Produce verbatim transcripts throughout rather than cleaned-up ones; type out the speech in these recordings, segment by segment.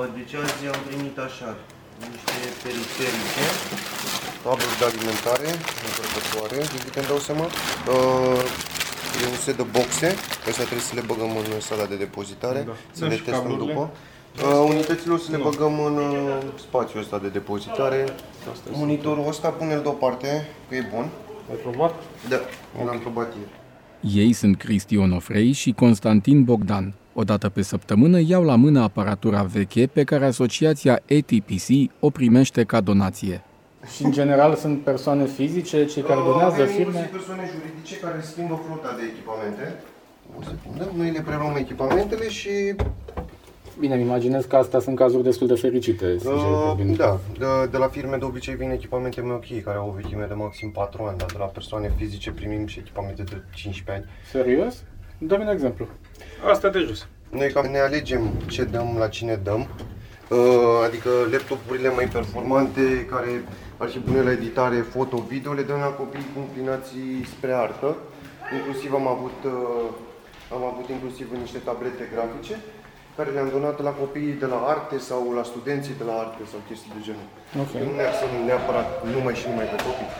deci azi am primit așa, niște periferice, tabluri de alimentare, încărcătoare, de câte îmi dau seama. Uh, e un set de boxe, astea trebuie să le băgăm în sala de depozitare, da. Să da, le testăm după. Uh, unitățile o să le băgăm în uh, spațiul ăsta de depozitare. Monitorul ăsta pune-l deoparte, că e bun. Ai probat? Da, okay. L-am probat ieri. Ei sunt Cristi Onofrei și Constantin Bogdan. O dată pe săptămână iau la mână aparatura veche pe care asociația A T P C o primește ca donație. Și în general sunt persoane fizice, cei care donează, Avem firme? Avem persoane juridice care schimbă flota de echipamente. O secundă. Noi le preluăm echipamentele și... Bine, îmi imaginez că astea sunt cazuri destul de fericite. Uh, da, de, de la firme de obicei vin echipamente mai ok, care au o vechime de maxim patru ani, dar de la persoane fizice primim și echipamente de cincisprezece ani. Serios? Dă-mi un exemplu. Asta de jos. Noi cam ne alegem ce dăm, la cine dăm, uh, adică laptopurile mai performante, care ar fi bune la editare, foto, video, le dăm la copii cu inclinații spre artă. Inclusiv am avut, uh, am avut inclusiv niște tablete grafice, care le-am donat la copiii de la arte sau la studenții de la arte sau chestii de genul. Okay. Nu ne axăm neapărat numai și numai pe copii.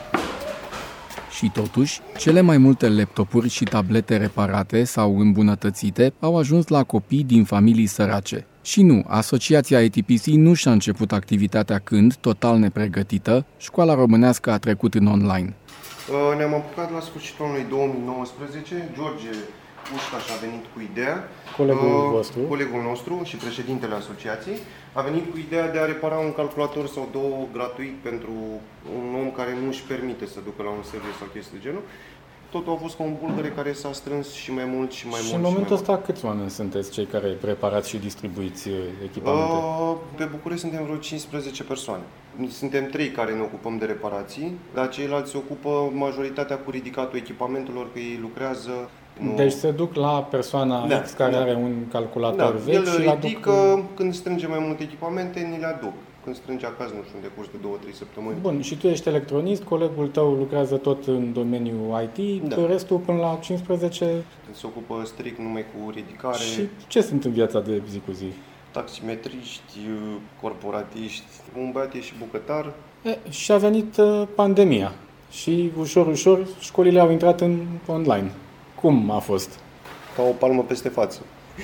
Și totuși, cele mai multe laptopuri și tablete reparate sau îmbunătățite au ajuns la copii din familii sărace. Și nu, asociația A T P C nu și-a început activitatea când, total nepregătită, școala românească a trecut în online. Ne-am apucat la sfârșitul anului două mii nouăsprezece, George Pușcaș a venit cu ideea, colegul, uh, vostru. colegul nostru și președintele asociației, a venit cu ideea de a repara un calculator sau două gratuit pentru un om care nu își permite să ducă la un serviciu sau chestii de genul. Totul a fost ca un bulgăre care s-a strâns și mai mult și mai și mult. Și în momentul ăsta mult. câți oameni sunteți cei care preparați și distribuiți echipamente? Uh, pe București suntem vreo cincisprezece persoane. Suntem trei care ne ocupăm de reparații, dar ceilalți se ocupă majoritatea cu ridicatul echipamentelor, că ei lucrează. Nu. Deci se duc la persoana da, X care da. are un calculator da, vechi el și ridică, aduc... când strânge mai multe echipamente, ni le aduc. Când strânge acasă, nu știu, în decurs de două trei săptămâni. Bun, și tu ești electronist, colegul tău lucrează tot în domeniul I T, da. Restul până la cincisprezece... Se ocupă strict numai cu ridicare. Și ce sunt în viața de zi cu zi? Taximetriști, corporatiști, un băiat e și bucătar. E, și a venit uh, pandemia și ușor, ușor școlile au intrat în online. Cum a fost? Ca o palmă peste față.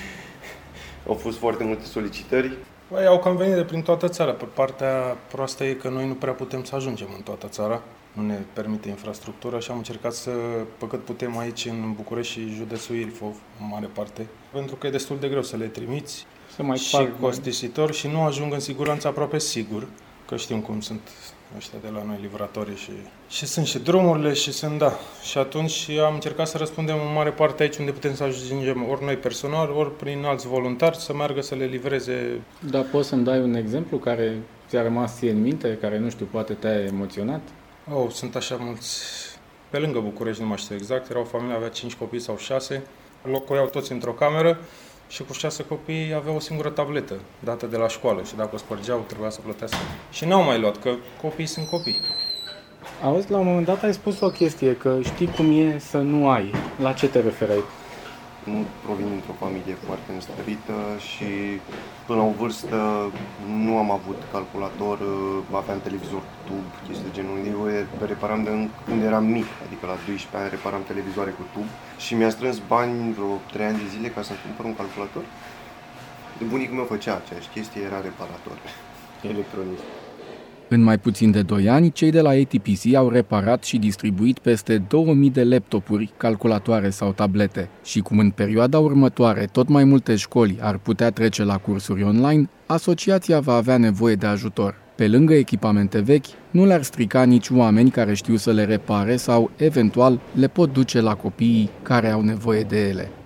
Au fost foarte multe solicitări. Băi, au cam venit de prin toată țara. Pe partea proastă e că noi nu prea putem să ajungem în toată țara. Nu ne permite infrastructura și am încercat să, pe cât putem aici în București și județul Ilfov, în mare parte, pentru că e destul de greu să le trimiți să mai și costisitor și nu ajung în siguranță aproape sigur, că știm cum sunt ăștia de la noi, livratorii și... Și sunt și drumurile și sunt, da. Și atunci am încercat să răspundem în mare parte aici unde putem să ajungem ori noi personal, ori prin alți voluntari să meargă să le livreze. Da, poți să-mi dai un exemplu care ți-a rămas ție în minte, care, nu știu, poate te-a emoționat? Oh, sunt așa mulți. Pe lângă București, nu mai știu exact, era o familie, avea cinci copii sau șase, locuiau toți într-o cameră și cu șase copii aveau o singură tabletă dată de la școală și dacă o spărgeau trebuia să plătească. Și n-au mai luat, că copiii sunt copii. Auzi, la un moment dat ai spus o chestie, că știi cum e să nu ai. La ce te referai? Nu provin dintr-o familie foarte înstărită și până la o vârstă nu am avut calculator, aveam televizor cu tub, chestii de genul. Eu reparam de când eram mic, adică la doisprezece ani reparam televizoare cu tub și mi-a strâns bani vreo trei ani de zile ca să-mi cumpăr un calculator. De bunicul meu făcea aceeași chestie, era reparator electronic. În mai puțin de doi ani, cei de la A T P C au reparat și distribuit peste două mii de laptopuri, calculatoare sau tablete. Și cum în perioada următoare tot mai multe școli ar putea trece la cursuri online, asociația va avea nevoie de ajutor. Pe lângă echipamente vechi, nu le-ar strica nici oameni care știu să le repare sau, eventual, le pot duce la copiii care au nevoie de ele.